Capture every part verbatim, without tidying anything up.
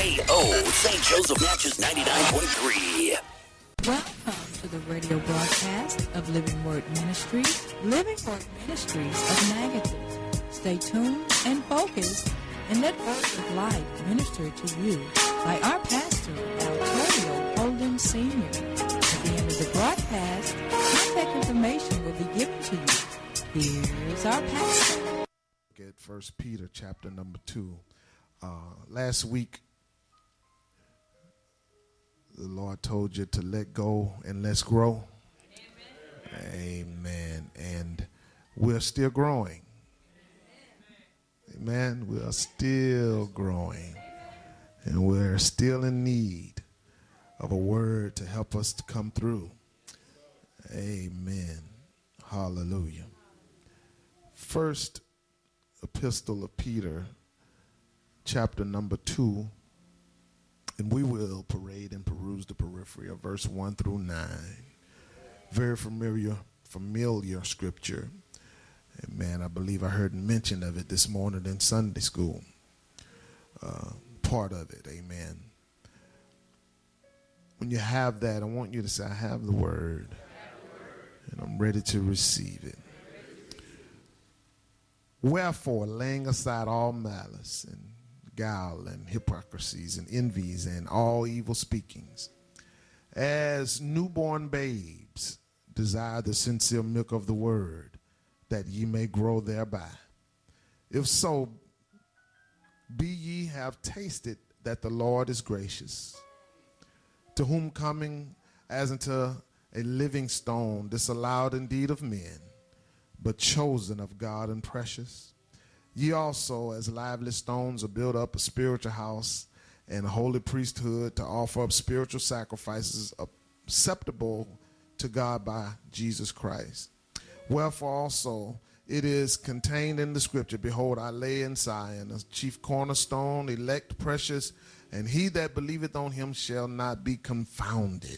K O, Saint Joseph Natchez ninety-nine point three. Welcome to the radio broadcast of Living Word Ministries, Living Word Ministries of Natchez. Stay tuned and focused, and let words of life minister to you by our pastor, Antonio Holden Senior At the end of the broadcast, contact information will be given to you. Here's our pastor. At First Peter chapter number two. Uh, last week, the Lord told you to let go and let's grow. Amen. Amen. And we're still growing. Amen. We are still growing. And we're still in need of a word to help us to come through. Amen. Hallelujah. First Epistle of Peter, chapter number two, and we will parade and peruse the periphery of verse one through nine. Very familiar, familiar scripture. And man, I believe I heard mention of it this morning in Sunday school. Uh, part of it, amen. When you have that, I want you to say, I have the word, and I'm ready to receive it. Wherefore, laying aside all malice and guile and hypocrisies and envies and all evil speakings, as newborn babes, desire the sincere milk of the word, that ye may grow thereby. If so, be ye have tasted that the Lord is gracious, to whom coming as unto a living stone, disallowed indeed of men, but chosen of God and precious. Ye also, as lively stones, are built up a spiritual house and a holy priesthood, to offer up spiritual sacrifices acceptable to God by Jesus Christ. Wherefore also it is contained in the scripture, behold, I lay in Zion a chief cornerstone, elect, precious, and he that believeth on him shall not be confounded.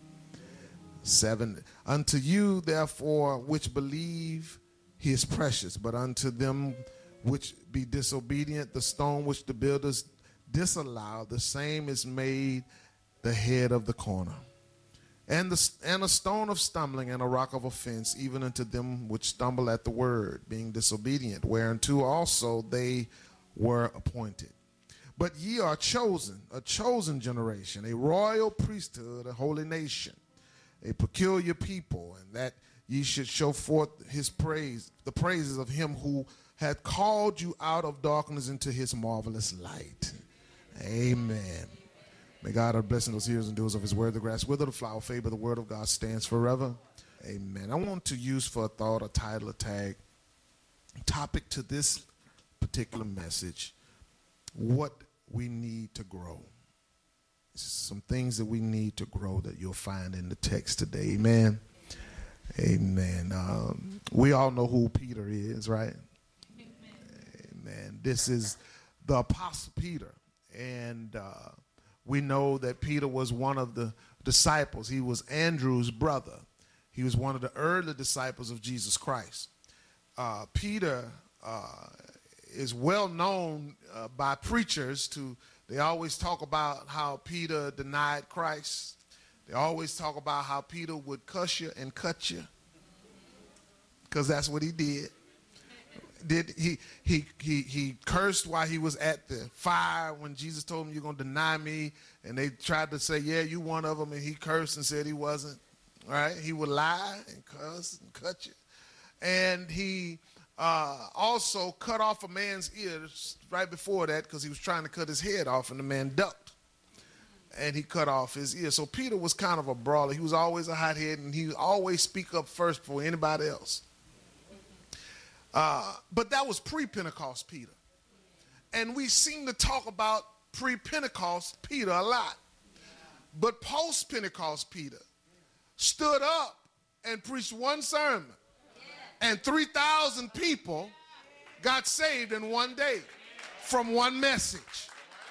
Seven, unto you therefore which believe he is precious, but unto them which be disobedient, the stone which the builders disallowed, the same is made the head of the corner. And, the, and a stone of stumbling and a rock of offense, even unto them which stumble at the word, being disobedient, whereunto also they were appointed. But ye are chosen, a chosen generation, a royal priesthood, a holy nation, a peculiar people, and that ye should show forth his praise, the praises of him who had called you out of darkness into his marvelous light. Amen. May God have blessing those hearers and doers of his word. The grass wither, the flower fade, but the word of God stands forever. Amen. I want to use for a thought, a title, a tag, topic to this particular message, what we need to grow. Some things that we need to grow that you'll find in the text today. Amen. Amen. Um, we all know who Peter is, right? Amen. Amen. This is the Apostle Peter. And uh, we know that Peter was one of the disciples. He was Andrew's brother. He was one of the early disciples of Jesus Christ. Uh, Peter uh, is well known uh, by preachers to They always talk about how Peter denied Christ. They always talk about how Peter would cuss you and cut you, because that's what he did. Did he, he he he cursed while he was at the fire when Jesus told him, you're going to deny me, and they tried to say, yeah, you one of them, and he cursed and said he wasn't. All right? He would lie and cuss and cut you. And he Uh, also cut off a man's ears right before that, because he was trying to cut his head off, and the man ducked, and he cut off his ear. So Peter was kind of a brawler. He was always a hothead, and he would always speak up first before anybody else. Uh, but that was pre-Pentecost Peter. And we seem to talk about pre-Pentecost Peter a lot. But post-Pentecost Peter stood up and preached one sermon, and three thousand people got saved in one day from one message.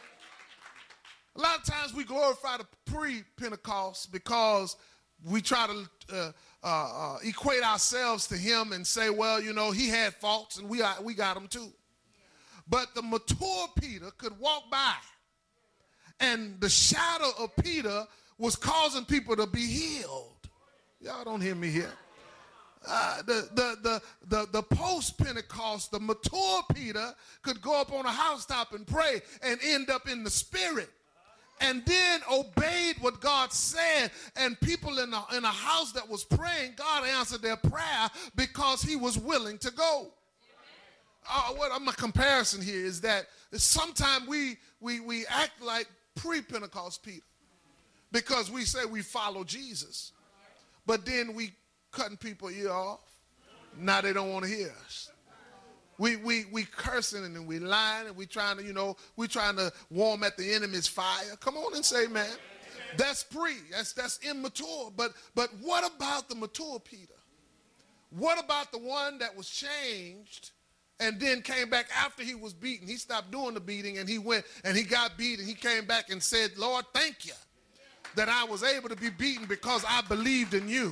A lot of times we glorify the pre-Pentecost because we try to uh, uh, uh, equate ourselves to him and say, well, you know, he had faults and we, are, we got them too. But the mature Peter could walk by and the shadow of Peter was causing people to be healed. Y'all don't hear me here. Uh, the, the, the, the, the post-Pentecost, the mature Peter could go up on a housetop and pray and end up in the spirit, and then obeyed what God said, and people in a, in a house that was praying, God answered their prayer because he was willing to go. Uh, what my comparison here is that sometimes we, we, we act like pre-Pentecost Peter because we say we follow Jesus, but then we cutting people ear off. Now they don't want to hear us. We we we cursing and we lying and we trying to, you know, we trying to warm at the enemy's fire. Come on and say, man. That's pre. That's that's immature. But but what about the mature Peter? What about the one that was changed and then came back after he was beaten? He stopped doing the beating and he went and he got beat and he came back and said, Lord, thank you that I was able to be beaten because I believed in you.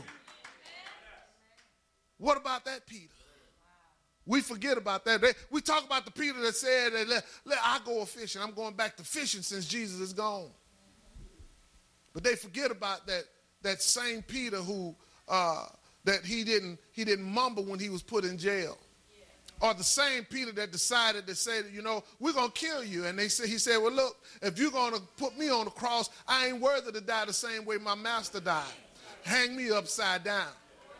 What about that Peter? We forget about that. They, we talk about the Peter that said, that, let, let, I go fishing. I'm going back to fishing since Jesus is gone. But they forget about that, that same Peter who, uh, that he didn't, he didn't mumble when he was put in jail. Or the same Peter that decided to say, you know, we're going to kill you. And they say, he said, well, look, if you're going to put me on the cross, I ain't worthy to die the same way my master died. Hang me upside down.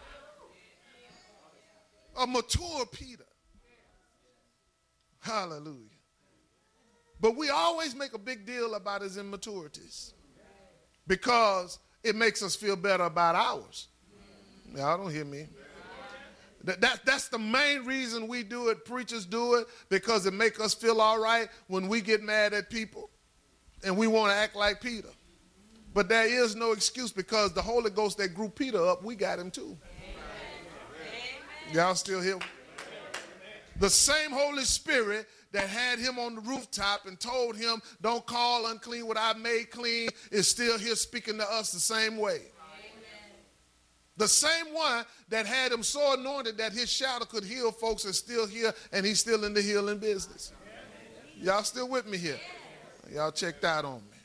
A mature Peter. Hallelujah. But we always make a big deal about his immaturities because it makes us feel better about ours. Y'all don't hear me. That, that, that's the main reason we do it. Preachers do it because it makes us feel all right when we get mad at people and we want to act like Peter. But there is no excuse because the Holy Ghost that grew Peter up, we got him too. Y'all still here? The same Holy Spirit that had him on the rooftop and told him, don't call unclean what I made clean, is still here speaking to us the same way. Amen. The same one that had him so anointed that his shadow could heal folks is still here, and he's still in the healing business. Y'all still with me here? Y'all checked out on me.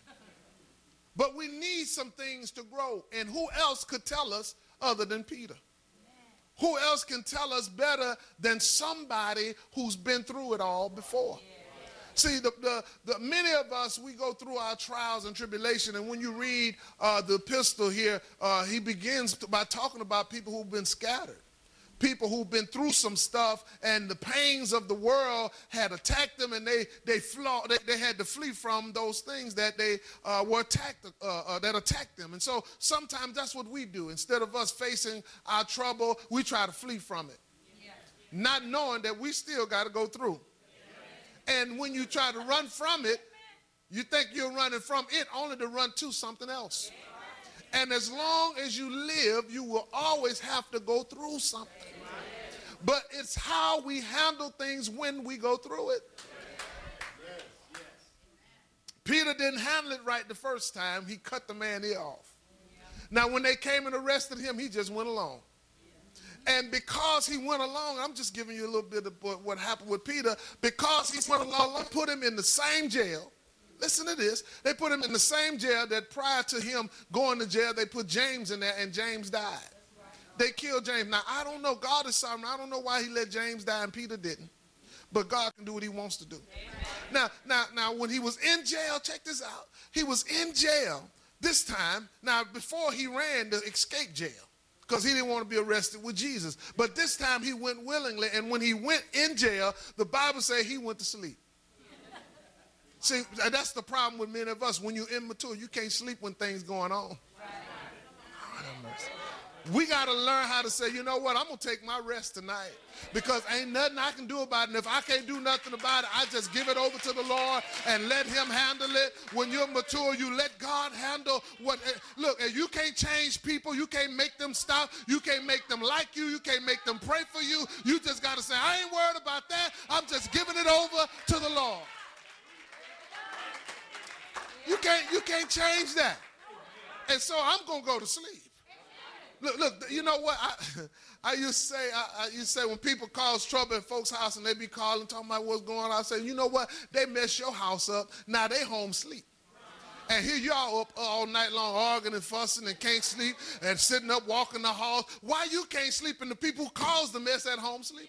But we need some things to grow, and who else could tell us other than Peter? Who else can tell us better than somebody who's been through it all before? See, the, the, the, many of us, we go through our trials and tribulation, and when you read uh, the epistle here, uh, he begins to, by talking about people who've been scattered, people who've been through some stuff, and the pains of the world had attacked them, and they they, flaw, they, they had to flee from those things that they uh, were attacked, uh, uh, that attacked them. And so sometimes that's what we do. Instead of us facing our trouble, we try to flee from it, yeah. Not knowing that we still got to go through. Yeah. And when you try to run from it, you think you're running from it only to run to something else. Yeah. And as long as you live, you will always have to go through something. But it's how we handle things when we go through it. Yes, yes. Peter didn't handle it right the first time. He cut the man ear off. Now, when they came and arrested him, he just went along. And because he went along, I'm just giving you a little bit of what happened with Peter. Because he went along, put him in the same jail. Listen to this. They put him in the same jail that prior to him going to jail, they put James in there, and James died. They killed James. Now, I don't know. God is sovereign. I don't know why he let James die and Peter didn't. But God can do what he wants to do. Now, now, now, when he was in jail, check this out. He was in jail this time. Now, before he ran to escape jail because he didn't want to be arrested with Jesus. But this time he went willingly. And when he went in jail, the Bible says he went to sleep. See, that's the problem with many of us. When you're immature, you can't sleep when things going on. We got to learn how to say, you know what, I'm going to take my rest tonight because ain't nothing I can do about it. And if I can't do nothing about it, I just give it over to the Lord and let him handle it. When you're mature, you let God handle what. Look, you can't change people. You can't make them stop. You can't make them like you. You can't make them pray for you. You just got to say, I ain't worried about that. I'm just giving it over to the Lord. You can't, you can't change that. And so I'm going to go to sleep. Look, look, you know what? I, I used to say, I, I used to say when people cause trouble in folks' house and they be calling, talking about what's going on, I say, you know what? They mess your house up. Now they home sleep. And here y'all up all night long arguing and fussing and can't sleep and sitting up walking the halls. Why you can't sleep and the people who caused the mess at home sleeping?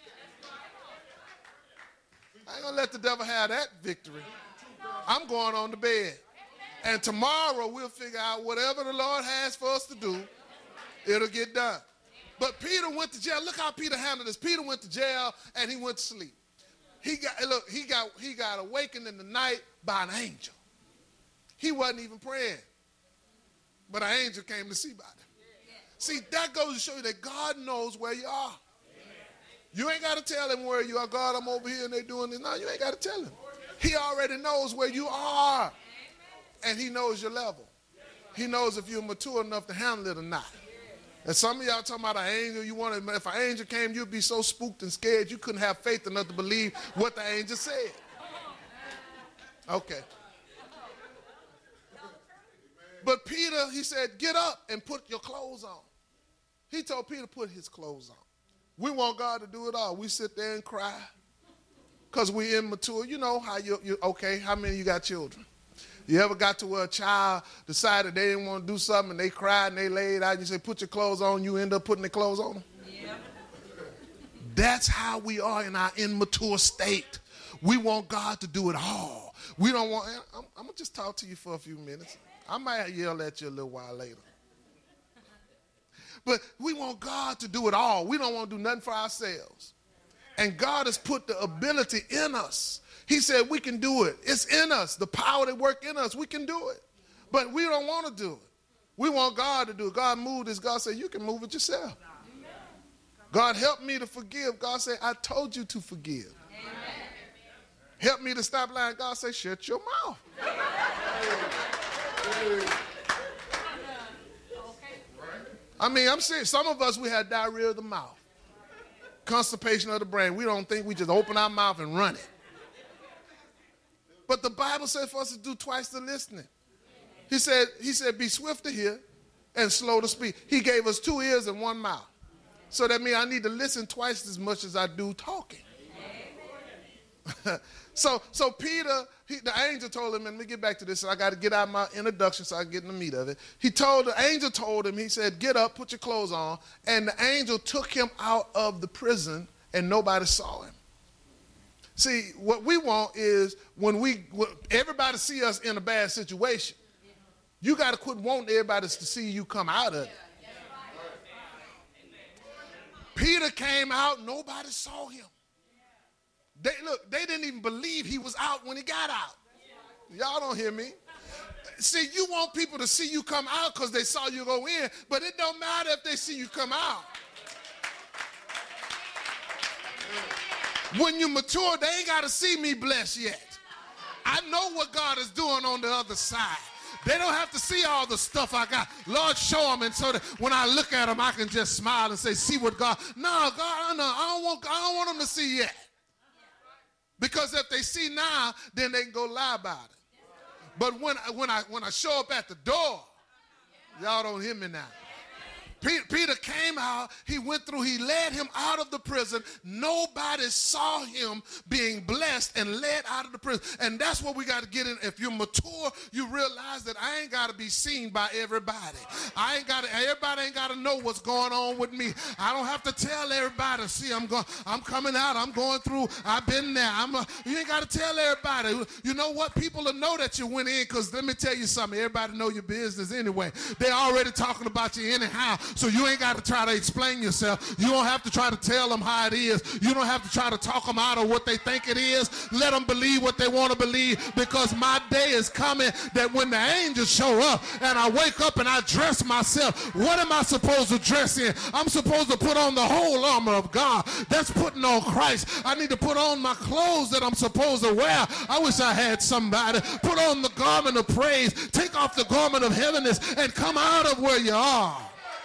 I ain't gonna let the devil have that victory. I'm going on to bed. And tomorrow we'll figure out whatever the Lord has for us to do, it'll get done. But Peter went to jail. Look how Peter handled this. Peter went to jail and he went to sleep. He got look, he got he got awakened in the night by an angel. He wasn't even praying. But an angel came to see about him. See, that goes to show you that God knows where you are. You ain't got to tell him where you are. God, I'm over here and they're doing this. No, you ain't got to tell him. He already knows where you are. And he knows your level. He knows if you're mature enough to handle it or not. And some of y'all talking about an angel, you want to, if an angel came, you'd be so spooked and scared you couldn't have faith enough to believe what the angel said. Okay. But Peter, he said, get up and put your clothes on. He told Peter to put his clothes on. We want God to do it all. We sit there and cry because we immature. You know how you, you, okay, how many of you got children? You ever got to where a child decided they didn't want to do something and they cried and they laid out and you say, put your clothes on, you end up putting the clothes on them? Yeah. That's how we are in our immature state. We want God to do it all. We don't want, I'm, I'm going to just talk to you for a few minutes. I might yell at you a little while later. But we want God to do it all. We don't want to do nothing for ourselves. And God has put the ability in us. He said we can do it. It's in us. The power that works in us, we can do it. But we don't want to do it. We want God to do it. God moved this. God said, you can move it yourself. God help me to forgive. God said, I told you to forgive. Amen. Help me to stop lying. God said, shut your mouth. I mean, I'm serious. Some of us, we had diarrhea of the mouth. Constipation of the brain. We don't think we just open our mouth and run it. But the Bible said for us to do twice the listening. He said, he said, be swift to hear and slow to speak. He gave us two ears and one mouth. So that means I need to listen twice as much as I do talking. so so Peter, he, the angel told him, and let me get back to this, so I got to get out my introduction so I can get in the meat of it. He told, the angel told him, he said, get up, put your clothes on. And the angel took him out of the prison and nobody saw him. See, what we want is when we, everybody see us in a bad situation, you got to quit wanting everybody to see you come out of it. Peter came out, nobody saw him. They, look, they didn't even believe he was out when he got out. Y'all don't hear me. See, you want people to see you come out because they saw you go in, but it don't matter if they see you come out. When you mature, they ain't got to see me blessed yet. I know what God is doing on the other side. They don't have to see all the stuff I got. Lord, show them, and so that when I look at them, I can just smile and say, see what God, no, God, no, I don't want, I don't want them to see yet. Because if they see now, then they can go lie about it. But when, when, I, when I show up at the door, y'all don't hear me now. Peter came out, he went through, he led him out of the prison. Nobody saw him being blessed and led out of the prison. And that's what we got to get in. If you're mature, you realize that I ain't got to be seen by everybody. I ain't got to, everybody ain't got to know what's going on with me. I don't have to tell everybody, see, I'm going, I'm coming out, I'm going through, I've been there. I'm a, you ain't got to tell everybody. You know what? People will know that you went in, because let me tell you something, everybody know your business anyway. They're already talking about you anyhow. So you ain't got to try to explain yourself. You don't have to try to tell them how it is. You don't have to try to talk them out of what they think it is. Let them believe what they want to believe, because my day is coming that when the angels show up and I wake up and I dress myself, what am I supposed to dress in? I'm supposed to put on the whole armor of God. That's putting on Christ. I need to put on my clothes that I'm supposed to wear. I wish I had somebody. Put on the garment of praise. Take off the garment of heaviness and come out of where you are.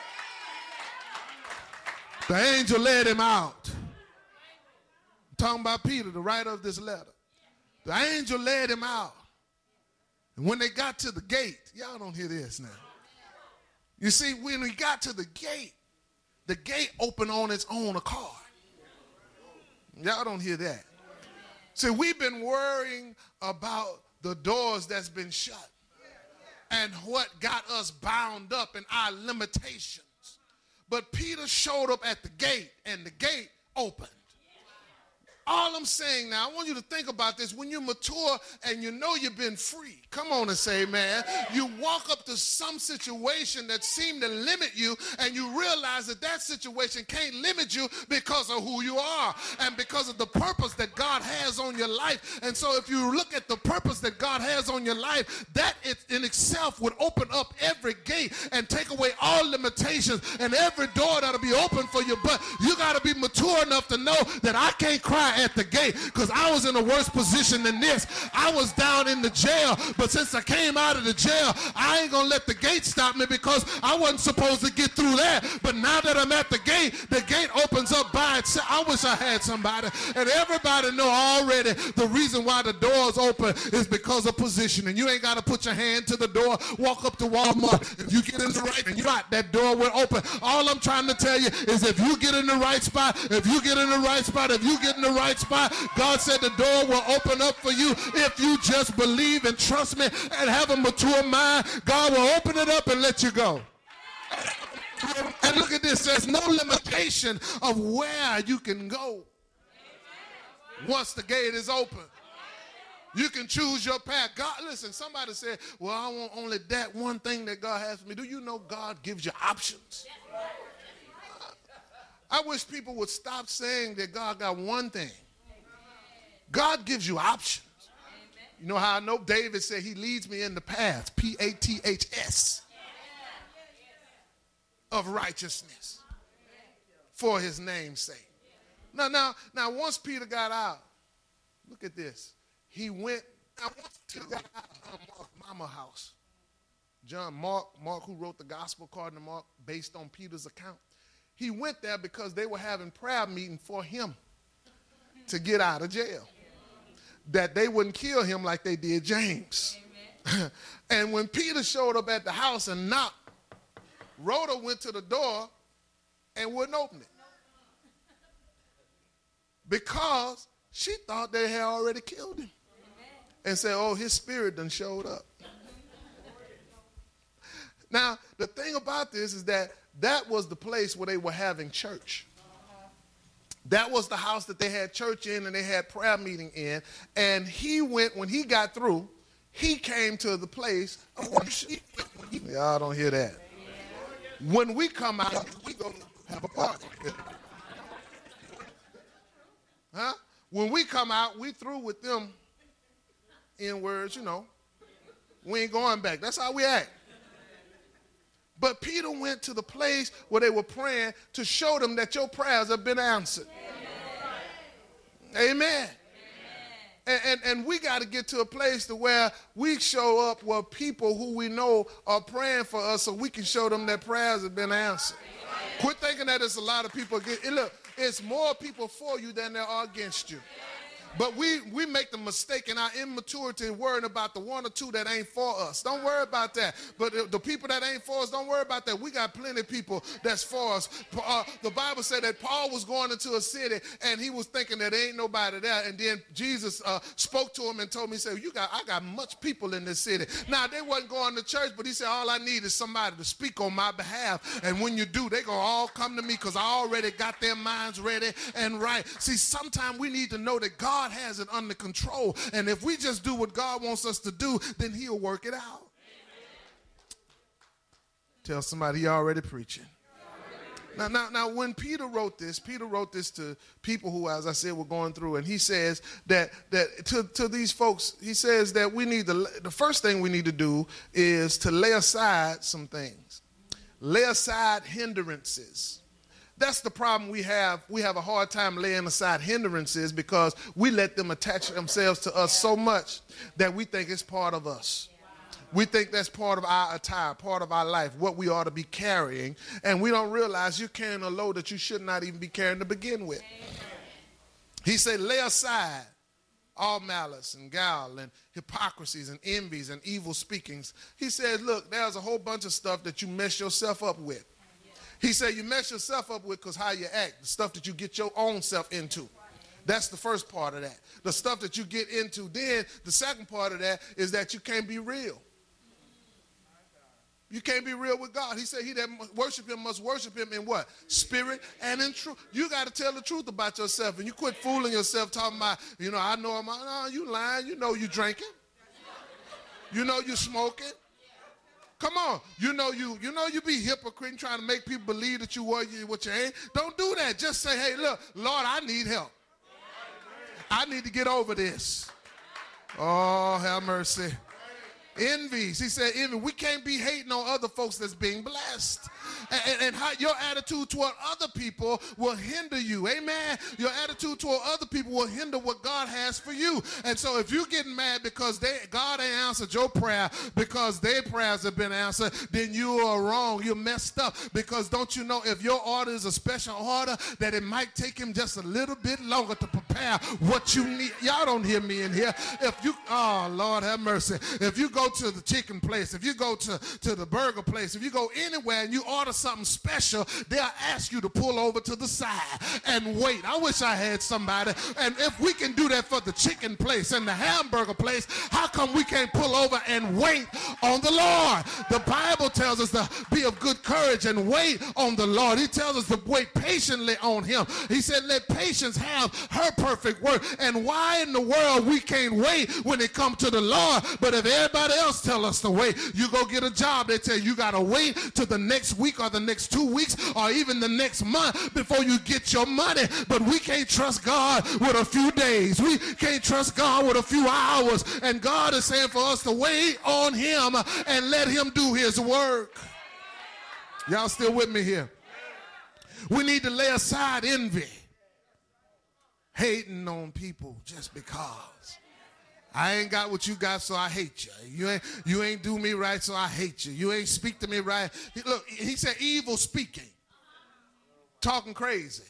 The angel led him out. I'm talking about Peter, the writer of this letter. The angel led him out. And when they got to the gate, y'all don't hear this now. You see, when we got to the gate, the gate opened on its own accord. Y'all don't hear that. See, we've been worrying about the doors that's been shut. and what got us bound up in our limitations. But Peter showed up at the gate, and the gate opened. All I'm saying now, I want you to think about this. When you mature and you know you've been free, come on and say, man, you walk up to some situation that seemed to limit you, and you realize that that situation can't limit you because of who you are and because of the purpose that God has on your life. And so if you look at the purpose that God has on your life, that in itself would open up every gate and take away all limitations and every door that'll be open for you. But you got to be mature enough to know that I can't cry at the gate, because I was in a worse position than this. I was down in the jail, but since I came out of the jail, I ain't gonna let the gate stop me, because I wasn't supposed to get through that. But now that I'm at the gate, the gate opens up by itself. I wish I had somebody. And everybody know already the reason why the doors open is because of position. And you ain't got to put your hand to the door, walk up to Walmart. If you get in the right spot, that door will open. All I'm trying to tell you is, if you get in the right spot, if you get in the right spot, if you get in the right spot, God said the door will open up for you if you just believe and trust me and have a mature mind. God will open it up and let you go. And look at this, there's no limitation of where you can go once the gate is open. You can choose your path. God, listen, somebody said, well, I want only that one thing that God has for me. Do you know God gives you options? I wish people would stop saying that God got one thing. God gives you options. You know how I know? David said he leads me in the path, P A T H S, of righteousness for his name's sake. Now, now, now, once Peter got out, look at this. He went, now once Peter got out of Mark's mama house, John, Mark, Mark, who wrote the gospel according to Mark, based on Peter's account, he went there because they were having prayer meeting for him to get out of jail, that they wouldn't kill him like they did James. And when Peter showed up at the house and knocked, Rhoda went to the door and wouldn't open it, because she thought they had already killed him, and said, oh, his spirit done showed up. Now, the thing about this is that that was the place where they were having church. That was the house that they had church in and they had prayer meeting in. And he went, when he got through, he came to the place of worship. Y'all don't hear that. When we come out, we go have a party. Huh? When we come out, we through with them in words, you know. We ain't going back. That's how we act. But Peter went to the place where they were praying to show them that your prayers have been answered. Amen. Amen. And, and, and we got to get to a place to where we show up where people who we know are praying for us, so we can show them that prayers have been answered. Amen. Quit thinking that it's a lot of people. Get, look, it's more people for you than there are against you. But we, we make the mistake in our immaturity worrying about the one or two that ain't for us. Don't worry about that. But the, the people that ain't for us, don't worry about that. We got plenty of people that's for us. Uh, the Bible said that Paul was going into a city and he was thinking that there ain't nobody there. And then Jesus uh, spoke to him and told me, he said, you got, I got much people in this city. Now, they wasn't going to church, but he said, all I need is somebody to speak on my behalf. And when you do, they going to all come to me because I already got their minds ready and right. See, sometimes we need to know that God God has it under control. And if we just do what God wants us to do, then he'll work it out. Amen. Tell somebody, he already preaching. Now, now, now, when Peter wrote this, Peter wrote this to people who, as I said, were going through, and he says that that to, to these folks, he says that we need to, the first thing we need to do is to lay aside some things. Lay aside hindrances. That's the problem we have. We have a hard time laying aside hindrances because we let them attach themselves to us so much that we think it's part of us. We think that's part of our attire, part of our life, what we ought to be carrying, and we don't realize you're carrying a load that you should not even be carrying to begin with. He said, lay aside all malice and guile and hypocrisies and envies and evil speakings. He said, look, there's a whole bunch of stuff that you mess yourself up with. He said you mess yourself up with because how you act, the stuff that you get your own self into. That's the first part of that. The stuff that you get into. Then the second part of that is that you can't be real. You can't be real with God. He said he that must worship him must worship him in what? Spirit and in truth. You got to tell the truth about yourself. And you quit fooling yourself talking about, you know, I know I'm, no, you lying. You know you drinking. You know you smoking. Come on. You know you you know you be hypocrite and trying to make people believe that you were what you ain't. Don't do that. Just say, hey, look, Lord, I need help. I need to get over this. Oh, have mercy. Envies. He said envy. We can't be hating on other folks that's being blessed. And, and, and how your attitude toward other people will hinder you. Amen. Your attitude toward other people will hinder what God has for you. And so if you're getting mad because they God ain't answered your prayer because their prayers have been answered, then you are wrong. You're messed up. Because don't you know if your order is a special order that it might take him just a little bit longer to prepare what you need. Y'all don't hear me in here. If you, oh Lord have mercy. If you go to the chicken place, if you go to, to the burger place, if you go anywhere and you order something special, they'll ask you to pull over to the side and wait. I wish I had somebody. And if we can do that for the chicken place and the hamburger place, how come we can't pull over and wait on the Lord? The Bible tells us to be of good courage and wait on the Lord. He tells us to wait patiently on him. He said, let patience have her perfect work. And why in the world we can't wait when it comes to the Lord? But if everybody else tell us to wait, you go get a job, they tell you you got to wait till the next week or the next two weeks or even the next month before you get your money. But we can't trust God with a few days. We can't trust God with a few hours. And God is saying for us to wait on him and let him do his work. Y'all still with me here? We need to lay aside envy, hating on people just because. I ain't got what you got, so I hate you. You ain't, you ain't do me right, so I hate you. You ain't speak to me right. He, look, he said evil speaking, talking crazy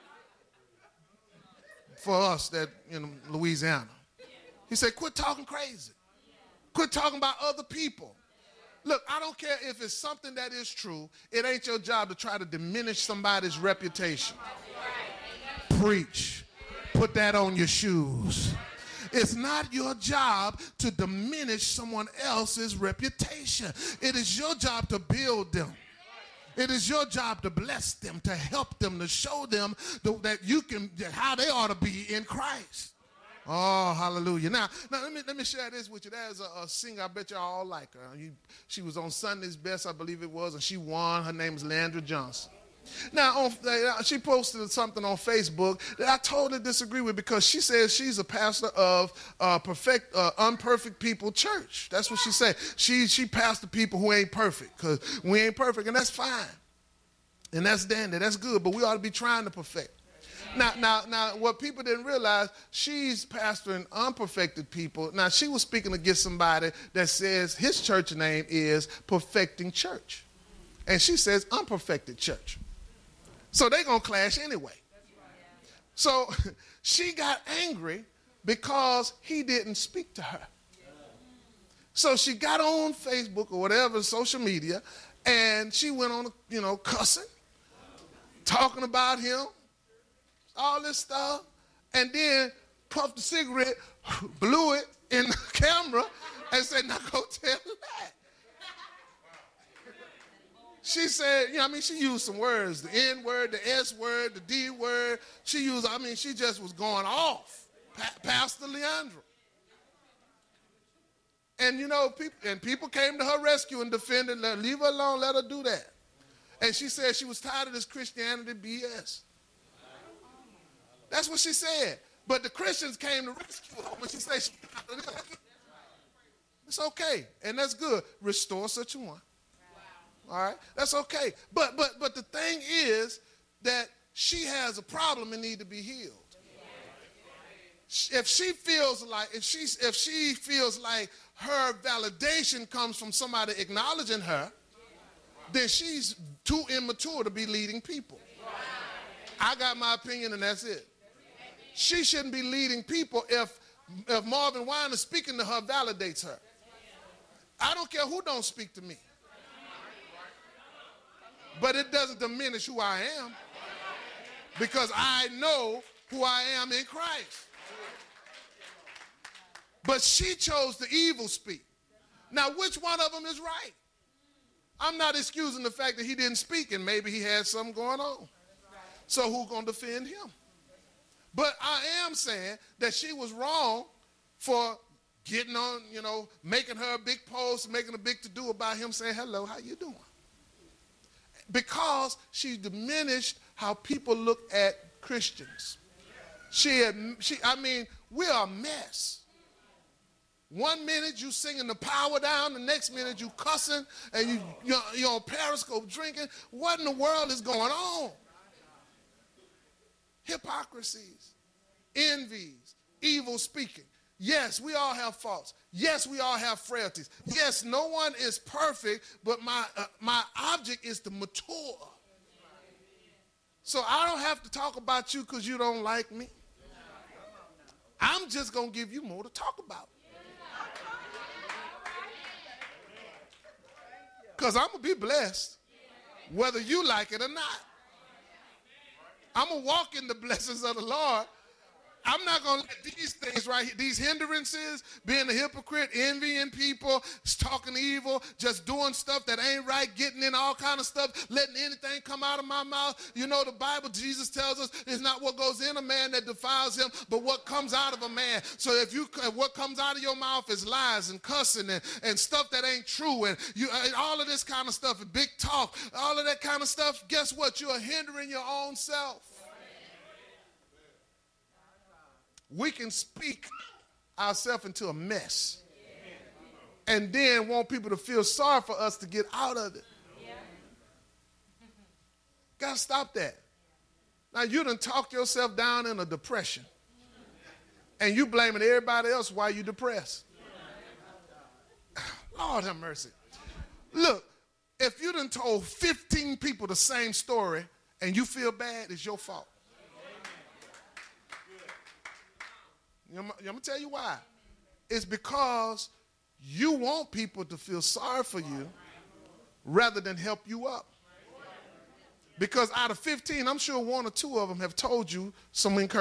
for us that in Louisiana. He said, quit talking crazy. Quit talking about other people. Look, I don't care if it's something that is true. It ain't your job to try to diminish somebody's reputation. Preach. Put that on your shoes. It's not your job to diminish someone else's reputation. It is your job to build them. It is your job to bless them, to help them, to show them the, that you can, that how they ought to be in Christ. Oh, hallelujah. Now, now let me let me share this with you. There's a, a singer, I bet you all like her. You, she was on Sunday's Best, I believe it was, and she won. Her name is Leandra Johnson. Now, on, uh, she posted something on Facebook that I totally disagree with because she says she's a pastor of uh, perfect, uh, Unperfect People Church. That's what she said. She, she pastor people who ain't perfect because we ain't perfect, and that's fine. And that's dandy. That's good, but we ought to be trying to perfect. Now, now, now, what people didn't realize, she's pastoring unperfected people. Now, she was speaking against somebody that says his church name is Perfecting Church. And she says Unperfected Church. So they're going to clash anyway. So she got angry because he didn't speak to her. So she got on Facebook or whatever, social media, and she went on, you know, cussing, talking about him, all this stuff, and then puffed a cigarette, blew it in the camera, and said, now go tell that. She said, you know, I mean, she used some words, the N word, the S word, the D word. She used, I mean, she just was going off, pa- Pastor Leandra. And, you know, people, and people came to her rescue and defended her. Leave her alone, let her do that. And she said she was tired of this Christianity B S. That's what she said. But the Christians came to rescue her when she said she was tired of this. It's okay, and that's good. Restore such a one. All right, that's okay. But but but the thing is that she has a problem and need to be healed. If she feels like if she if she feels like her validation comes from somebody acknowledging her, then she's too immature to be leading people. I got my opinion and that's it. She shouldn't be leading people if if Marvin Wine is speaking to her validates her. I don't care who don't speak to me. But it doesn't diminish who I am because I know who I am in Christ. But she chose the evil speak. Now, which one of them is right? I'm not excusing the fact that he didn't speak and maybe he had something going on. So who's going to defend him? But I am saying that she was wrong for getting on, you know, making her a big post, making a big to-do about him saying, hello, how you doing? Because she diminished how people look at Christians. She, had, she, I mean, we're a mess. One minute you singing the power down, the next minute you cussing, and you, you're, you're on Periscope drinking. What in the world is going on? Hypocrisies, envies, evil speaking. Yes, we all have faults. Yes, we all have frailties. Yes, no one is perfect, but my, uh, my object is to mature. So I don't have to talk about you because you don't like me. I'm just going to give you more to talk about. Because I'm going to be blessed whether you like it or not. I'm going to walk in the blessings of the Lord. I'm not going to let these things right here, these hindrances, being a hypocrite, envying people, talking evil, just doing stuff that ain't right, getting in all kind of stuff, letting anything come out of my mouth. You know, the Bible, Jesus tells us, it's not what goes in a man that defiles him, but what comes out of a man. So if you, what comes out of your mouth is lies and cussing and, and stuff that ain't true, and you, and all of this kind of stuff, and big talk, all of that kind of stuff, guess what? You are hindering your own self. We can speak ourselves into a mess and then want people to feel sorry for us to get out of it. Got to stop that. Now, you done talked yourself down in a depression and you blaming everybody else why you depressed. Lord have mercy. Look, if you done told fifteen people the same story and you feel bad, it's your fault. I'm going to tell you why. It's because you want people to feel sorry for you rather than help you up. Because out of fifteen, I'm sure one or two of them have told you some encouragement.